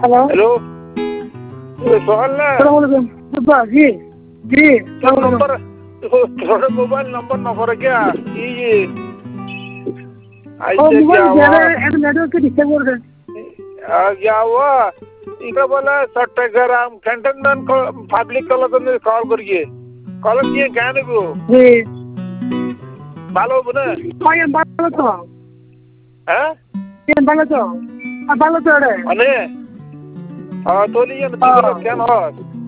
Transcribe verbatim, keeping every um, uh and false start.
hello सोहल ना जी जी नंबर थोड़ा मोबाइल नंबर न करे क्या ये ऐसे क्या हुआ नेटवर्क के डिस्टर्ब कर दे क्या हुआ इनका बोला Chattogram cantonment public college call करिए कॉलेज किए क्या नहीं वो जी बालो बने कौन बालो तो हैं ये बालो तो अब बालो तो है अने हाँ तो लिए ना तीन क्या ना